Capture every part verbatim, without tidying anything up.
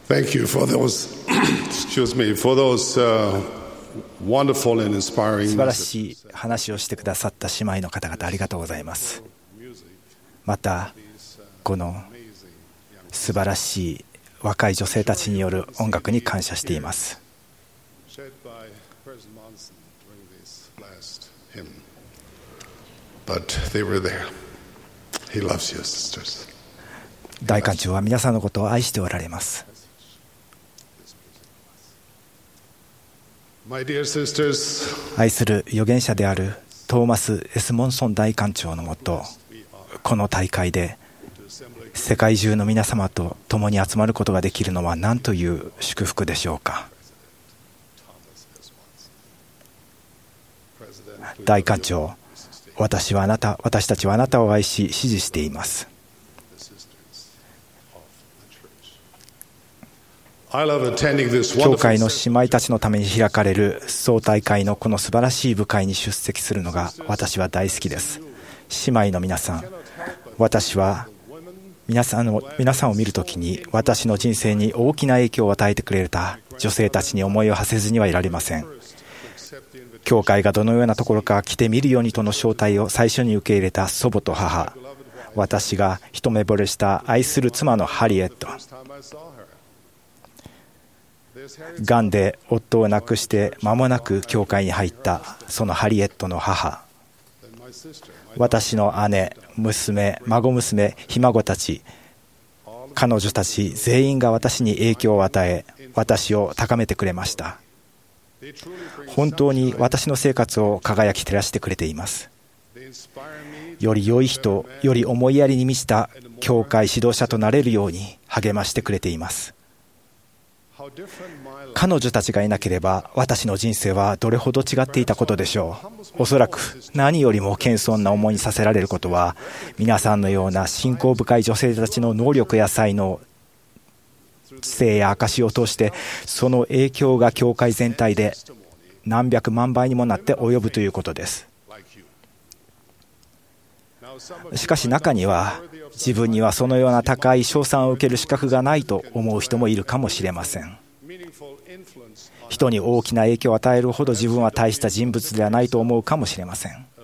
Thank you for those, excuse me, for those, uh, wonderful and inspiring 素晴らしい話をしてくださった姉妹の方々ありがとうございます。またこの素晴らしい若い女性たちによる音楽に感謝しています。大館長は皆さんのことを愛しておられます。愛する預言者であるトーマス・エスモンソン大館長のもと、この大会で世界中の皆様と共に集まることができるのは何という祝福でしょうか。大館長、私はあなた、私たちはあなたを愛し支持しています。教会の姉妹たちのために開かれる総大会のこの素晴らしい部会に出席するのが私は大好きです。姉妹の皆さん、私は皆さんの皆さんを見るときに私の人生に大きな影響を与えてくれた女性たちに思いを馳せずにはいられません。教会がどのようなところか来てみるようにとの招待を最初に受け入れた祖母と母、私が一目惚れした愛する妻のハリエット、がんで夫を亡くして間もなく教会に入ったそのハリエットの母、私の姉、娘、孫娘、ひ孫たち、彼女たち全員が私に影響を与え、私を高めてくれました。本当に私の生活を輝き照らしてくれています。より良い人、より思いやりに満ちた教会指導者となれるように励ましてくれています。彼女たちがいなければ私の人生はどれほど違っていたことでしょう。おそらく何よりも謙遜な思いにさせられることは、皆さんのような信仰深い女性たちの能力や才能、知性や証を通してその影響が教会全体で何百万倍にもなって及ぶということです。しかし中には自分にはそのような高い称賛を受ける資格がないと思う人もいるかもしれません。人に大きな影響を与えるほど自分は大した人物ではないと思うかもしれません。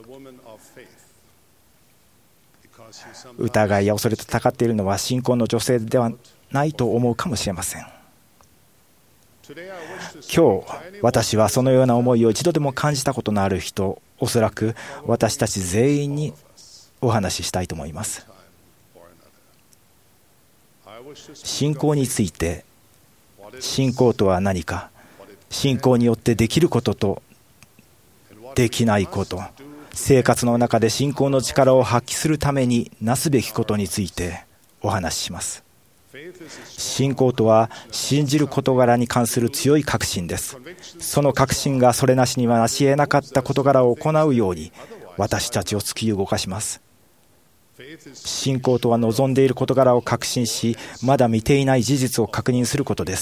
疑いや恐れと戦っているのは信仰の女性ではないと思うかもしれません。今日私はそのような思いを一度でも感じたことのある人、おそらく私たち全員にお話ししたいと思います。信仰について、信仰とは何か、信仰によってできることとできないこと、生活の中で信仰の力を発揮するためになすべきことについてお話しします。信仰とは信じる事柄に関する強い確信です。その確信がそれなしにはなし得なかった事柄を行うように私たちを突き動かします。信仰とは望んでいる事柄を確信し、まだ見ていない事実を確認することです。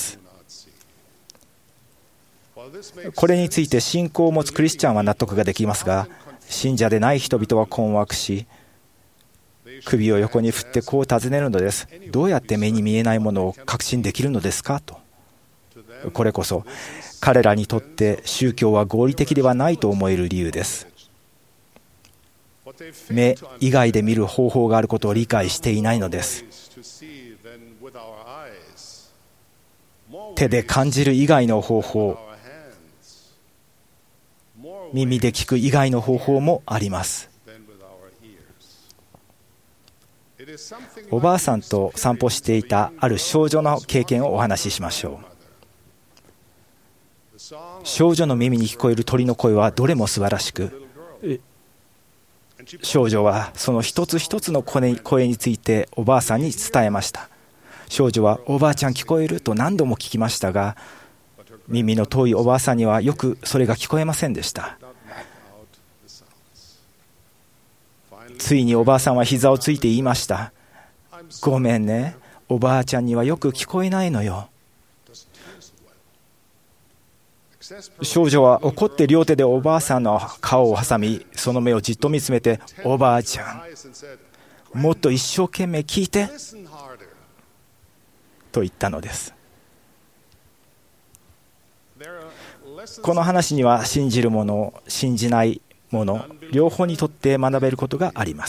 これについて信仰を持つクリスチャンは納得ができますが、信者でない人々は困惑し、首を横に振ってこう尋ねるのです。どうやって目に見えないものを確信できるのですかと。これこそ彼らにとって宗教は合理的ではないと思える理由です。目以外で見る方法があることを理解していないのです。手で感じる以外の方法、耳で聞く以外の方法もあります。おばあさんと散歩していたある少女の経験をお話ししましょう。少女の耳に聞こえる鳥の声はどれも素晴らしく、少女はその一つ一つの声についておばあさんに伝えました。少女はおばあちゃん聞こえると何度も聞きましたが、耳の遠いおばあさんにはよくそれが聞こえませんでした。ついにおばあさんは膝をついて言いました。ごめんね、おばあちゃんにはよく聞こえないのよ。少女は怒って両手でおばあさんの顔を挟み、その目をじっと見つめて、おばあちゃん、もっと一生懸命聞いてと言ったのです。 この話には信じる者、信じない者、両方にとって学べることがあります。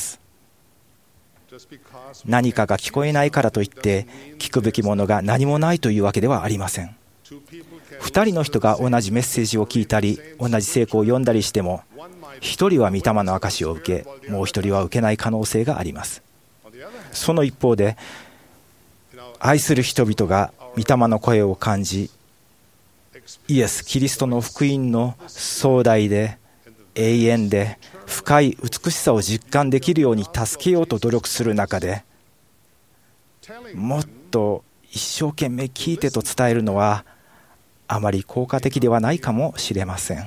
何かが聞こえないからといって聞くべきものが何もないというわけではありません。二人の人が同じメッセージを聞いたり同じ聖句を読んだりしても、一人は御霊の証しを受け、もう一人は受けない可能性があります。その一方で、愛する人々が御霊の声を感じ、イエス・キリストの福音の壮大で永遠で深い美しさを実感できるように助けようと努力する中で、もっと一生懸命聞いてと伝えるのはあまり効果的ではないかもしれません。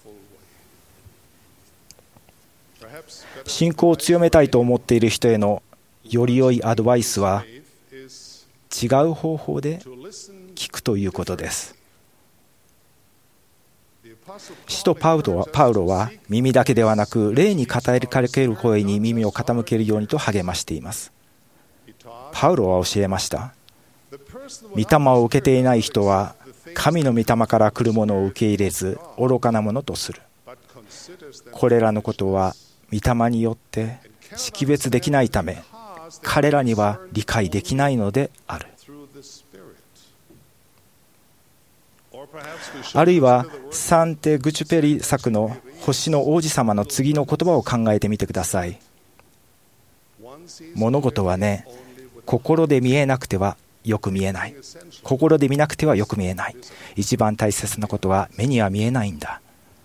信仰を強めたいと思っている人へのより良いアドバイスは、違う方法で聞くということです。使徒パウロは、パウロは耳だけではなく霊に語りかける声に耳を傾けるようにと励ましています。パウロは教えました。御霊を受けていない人は神の御霊から来るものを受け入れず愚かなものとする。これらのことは御霊によって識別できないため、彼らには理解できないのである。あるいはサンテ・グチュペリ作の星の王子様の次の言葉を考えてみてください。物事はね、心で見えなくてはよく見えない。心で見なくてはよく見えない。一番大切なことは目には見えないんだ。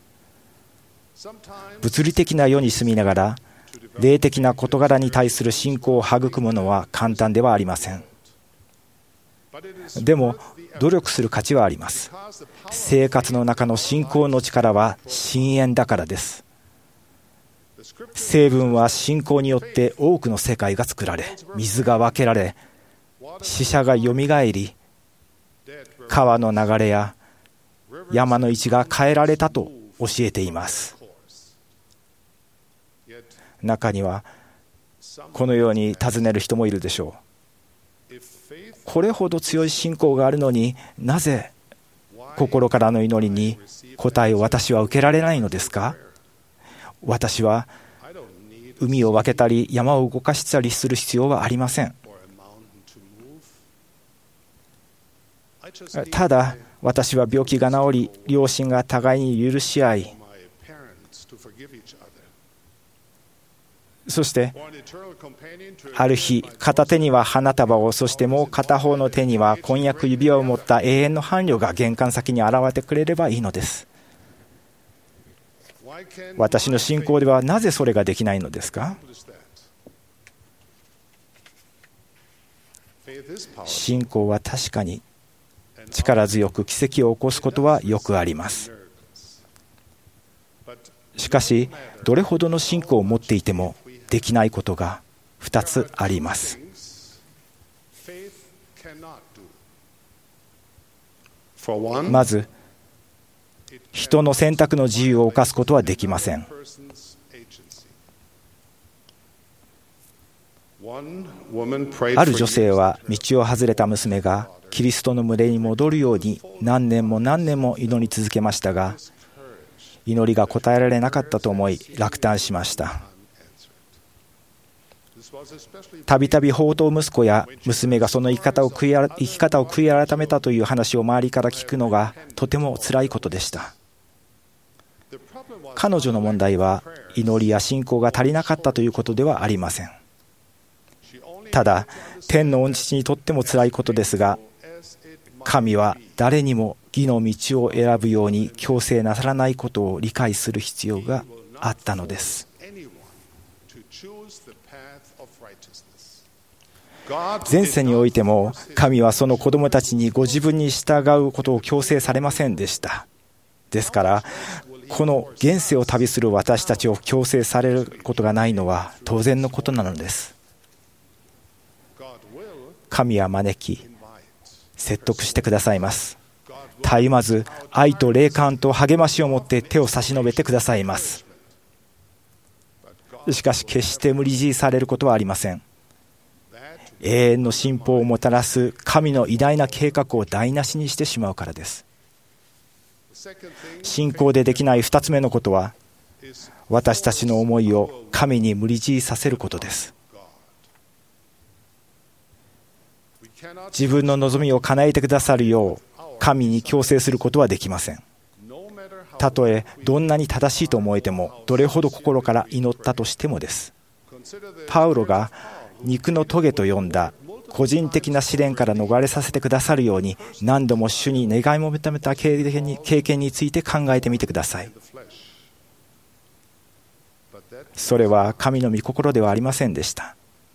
物理的な世に住みながら霊的な事柄に対する信仰を育むのは簡単ではありません。でも努力する価値はあります。生活の中の信仰の力は深淵だからです。聖文は信仰によって多くの世界が作られ、水が分けられ、死者がよみがえり、川の流れや山の位置が変えられたと教えています。中にはこのように尋ねる人もいるでしょう。これほど強い信仰があるのに、なぜ心からの祈りに答えを私は受けられないのですか？私は海を分けたり山を動かしたりする必要はありません。ただ私は病気が治り、両親が互いに許し合い、そしてある日片手には花束を、そしてもう片方の手には婚約指輪を持った永遠の伴侶が玄関先に現れてくれればいいのです。私の信仰ではなぜそれができないのですか？信仰は確かに力強く奇跡を起こすことはよくあります。しかしどれほどの信仰を持っていてもできないことがふたつあります。まず、人の選択の自由を侵すことはできません。ある女性は道を外れた娘がキリストの群れに戻るように何年も何年も祈り続けましたが、祈りが応えられなかったと思い落胆しました。たびたび放蕩息子や娘がその生き方を悔い、生き方を悔い改めたという話を周りから聞くのがとてもつらいことでした。彼女の問題は祈りや信仰が足りなかったということではありません。ただ天の御父にとってもつらいことですが、神は誰にも義の道を選ぶように強制なさらないことを理解する必要があったのです。前世においても神はその子供たちにご自分に従うことを強制されませんでした。ですからこの現世を旅する私たちを強制されることがないのは当然のことなのです。神は招き説得してくださいます。絶えまず愛と霊感と励ましを持って手を差し伸べてくださいます。しかし決して無理強いされることはありません。永遠の進歩をもたらす神の偉大な計画を台無しにしてしまうからです。 信仰でできない二つ目のことは、私たちの思いを神に無理強いさせることです。自分の望みを叶えてくださるよう神に強制することはできません。たとえどんなに正しいと思えても、どれほど心から祈ったとしてもです。パウロが肉の棘と呼んだ個人的な試練から逃れさせてくださるように、何度も主に願い求めた経験に、経験について考えてみてください。それは神の御心ではありませんでした。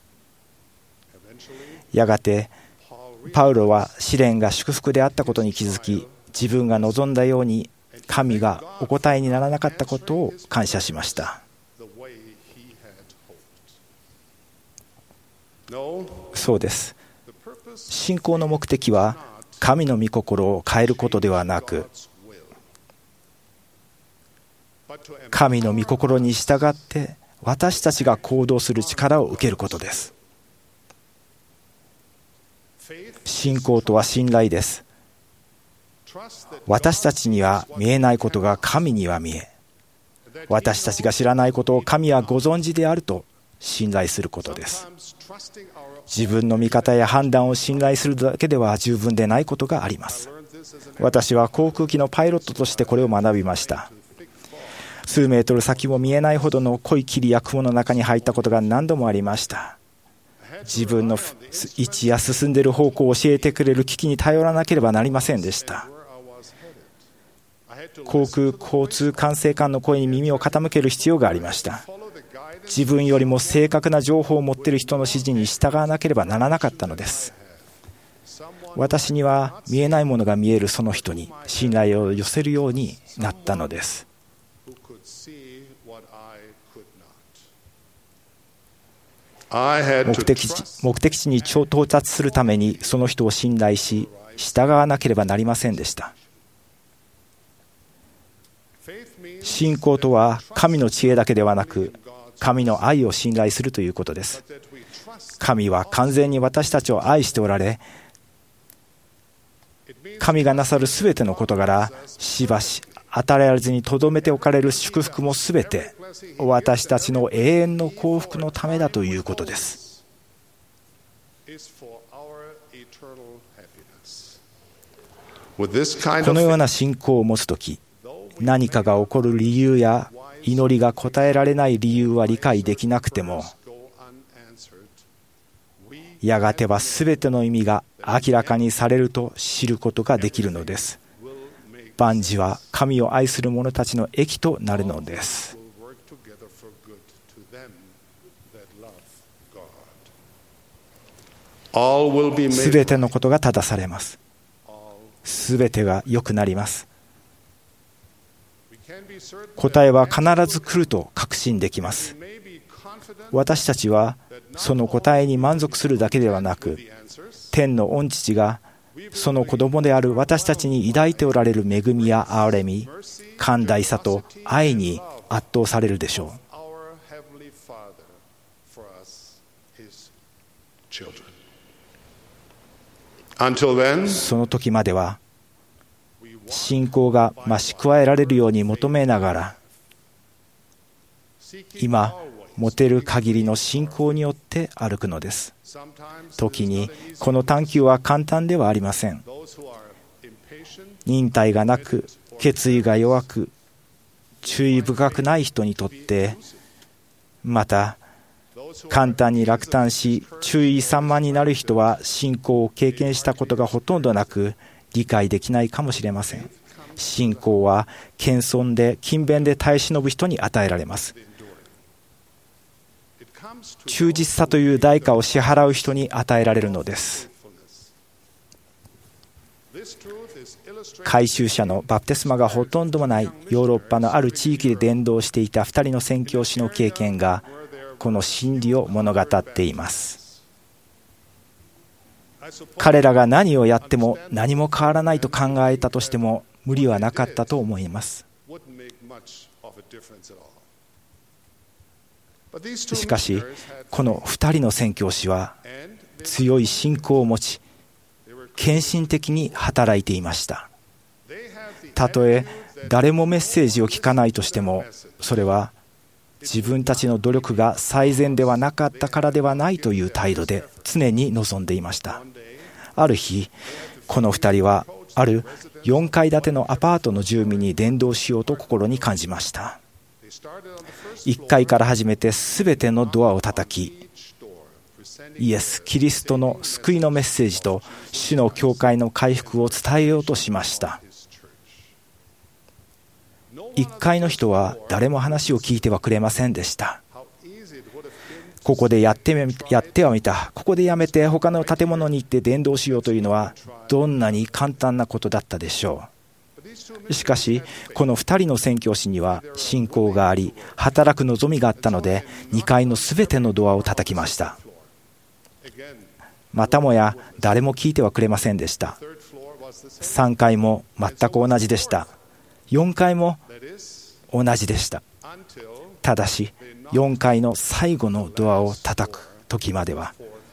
やがてパウロは試練が祝福であったことに気づき、自分が望んだように神がお答えにならなかったことを感謝しました。そうです。信仰の目的は神の御心を変えることではなく、神の御心に従って私たちが行動する力を受けることです。信仰とは信頼です。私たちには見えないことが神には見え、私たちが知らないことを神はご存知であると信頼することです。自分の見方や判断を信頼するだけでは十分でないことがあります。私は航空機のパイロットとしてこれを学びました。数メートル先も見えないほどの濃い霧や雲の中に入ったことが何度もありました。自分の位置や進んでいる方向を教えてくれる機器に頼らなければなりませんでした。航空交通管制官の声に耳を傾ける必要がありました。自分よりも正確な情報を持っている人の指示に従わなければならなかったのです。私には見えないものが見えるその人に信頼を寄せるようになったのです。目的地、目的地に到達するためにその人を信頼し従わなければなりませんでした。信仰とは神の知恵だけではなく、神の愛を信頼するということです。神は完全に私たちを愛しておられ、神がなさるすべての事柄、しばし与えられずにとどめておかれる祝福もすべて私たちの永遠の幸福のためだということです。このような信仰を持つとき、何かが起こる理由や祈りが答えられない理由は理解できなくても、やがてはすべての意味が明らかにされると知ることができるのです。万事は神を愛する者たちの益となるのです。すべてのことが正されます。すべてが良くなります。答えは必ず来ると確信できます。私たちはその答えに満足するだけではなく、天の御父がその子供である私たちに抱いておられる恵みや憐れみ、寛大さと愛に圧倒されるでしょう。その時までは信仰が増し加えられるように求めながら、今持てる限りの信仰によって歩くのです。時にこの探求は簡単ではありません。忍耐がなく、決意が弱く、注意深くない人にとって、また簡単に落胆し注意散漫になる人は信仰を経験したことがほとんどなく、理解できないかもしれません。信仰は謙遜で勤勉で耐え忍ぶ人に与えられます。忠実さという代価を支払う人に与えられるのです。回収者のバプテスマがほとんどもないヨーロッパのある地域で伝道していたふたりの宣教師の経験がこの真理を物語っています。彼らが何をやっても何も変わらないと考えたとしても無理はなかったと思います。しかしこのふたりの宣教師は強い信仰を持ち献身的に働いていました。 たとえ誰もメッセージを聞かないとしても、それは自分たちの努力が最善ではなかったからではないという態度で常に臨んでいました。ある日、この二人はあるよんかい建てのアパートの住民に伝道しようと心に感じました。いっかいから始めてすべてのドアを叩き、イエス・キリストの救いのメッセージと主の教会の回復を伝えようとしました。いっかいの人は誰も話を聞いてはくれませんでした。ここでやってみ、やってはみた、ここでやめて他の建物に行って伝道しようというのはどんなに簡単なことだったでしょう。しかしこのふたりの宣教師には信仰があり、働く望みがあったのでにかいのすべてのドアを叩きました。またもや誰も聞いてはくれませんでした。さんかいも全く同じでした。よんかいも同じでした。ただしよんかいの最後のドアを叩く時までは、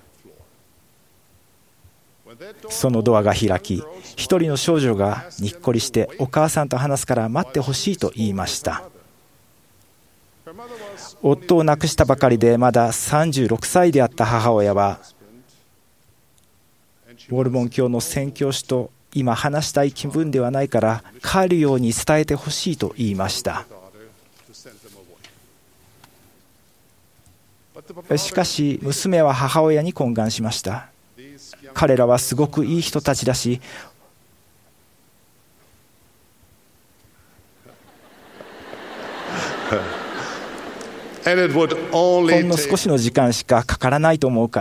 そのドアが開き、一人の少女がにっこりしてお母さんと話すから待ってほしいと言いました。夫を亡くしたばかりでまださんじゅうろくさいであった母親は、モルモン教の宣教師と今話したい気分ではないから帰るように伝えてほしいと言いました。しかし娘は母親に懇願しました。彼らはすごくいい人たちだし、ほんの少しの時間しかかからないと思うから。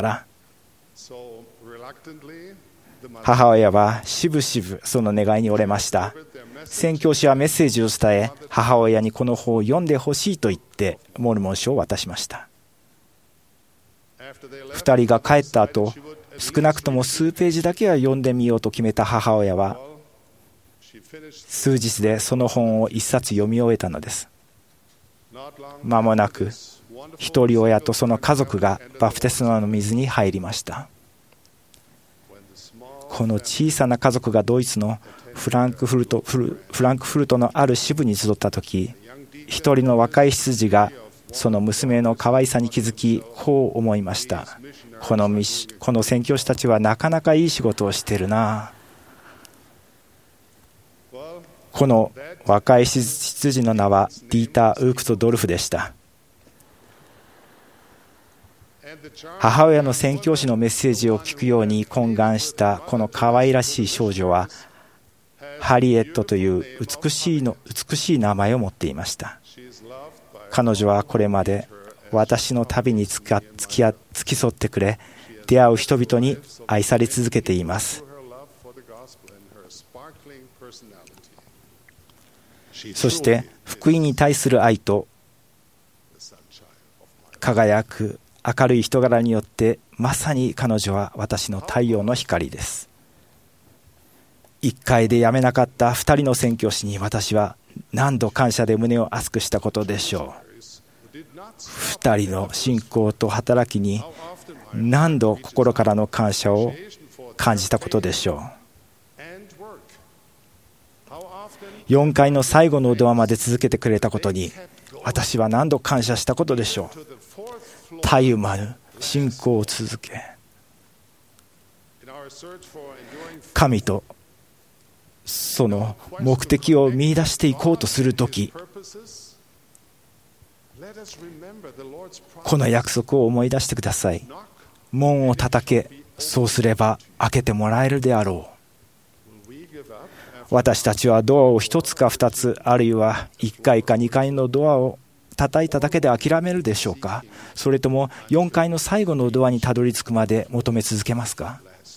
母親はしぶしぶその願いに折れました。宣教師はメッセージを伝え、母親にこの本を読んでほしいと言ってモルモン書を渡しました。ふたりが帰った後、少なくとも数ページだけは読んでみようと決めた母親は、数日でその本を一冊読み終えたのです。間もなく一人親とその家族がバプテスマの水に入りました。この小さな家族がドイツのフランクフルト、フランクフルトのある支部に集ったとき、一人の若い羊がその娘の可愛さに気づき、こう思いました。このミシ、この宣教師たちはなかなかいい仕事をしてるな。この若い羊の名はディーター・ウークト・ドルフでした。母親の宣教師のメッセージを聞くように懇願したこの可愛らしい少女はハリエットという美しいの美しい名前を持っていました。彼女はこれまで私の旅に付き合付き添ってくれ、出会う人々に愛され続けています。そして福音に対する愛と輝く明るい人柄によって、まさに彼女は私の太陽の光です。一回でやめなかった二人の宣教師に私は何度感謝で胸を熱くしたことでしょう。二人の信仰と働きに何度心からの感謝を感じたことでしょう。よんかいの最後のドアまで続けてくれたことに私は何度感謝したことでしょう。たゆまぬ信仰を続け、神とその目的を見出していこうとするとき、この約束を思い出してください。門を叩け、そうすれば開けてもらえるであろう。私たちはドアを一つか二つ、あるいはいっかいかにかいのドアを叩いただけで諦めるでしょうか。それともよんかいの最後のドアにたどり着くまで求め続けますか。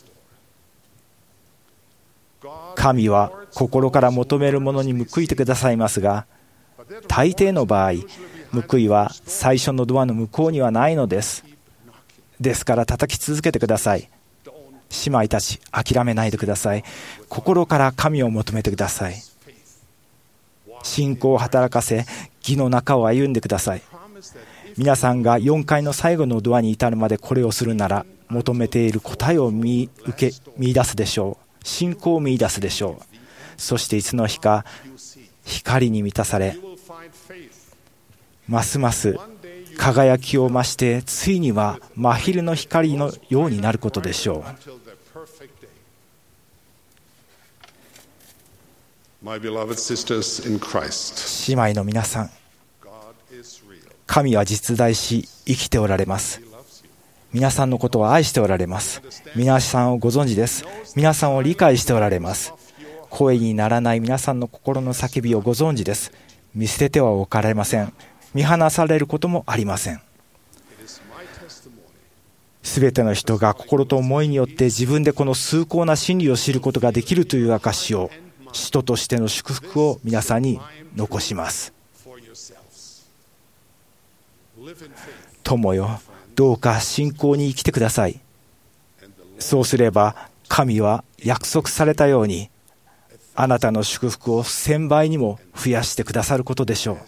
神は心から求めるものに報いてくださいますが、大抵の場合報いは最初のドアの向こうにはないのです。ですから叩き続けてください。姉妹たち、諦めないでください。心から神を求めてください。信仰を働かせ、義の中を歩んでください。皆さんがよんかいの最後のドアに至るまでこれをするなら、求めている答えを見受け見出すでしょう。信仰を見出すでしょう。 そしていつの日か光に満たされ、ますます輝きを増して、ついには真昼の光のようになることでしょう。 My beloved sisters in Christ, 姉妹の皆さん、神は実在し生きておられます。皆さんのことを愛しておられます。皆さんをご存知です。皆さんを理解しておられます。声にならない皆さんの心の叫びをご存知です。見捨ててはおかれません。見放されることもありません。すべての人が心と思いによって自分でこの崇高な真理を知ることができるという証を、使徒としての祝福を皆さんに残します。友よ、どうか信仰に生きてください。そうすれば神は約束されたように、あなたの祝福を千倍にも増やしてくださることでしょう。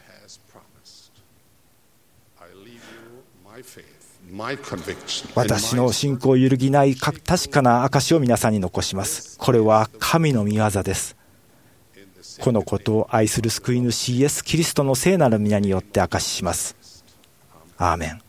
私の信仰を揺るぎない確かな証を皆さんに残します。これは神の御業です。このことを愛する救い主イエス・キリストの聖なる皆によって証しします。アーメン。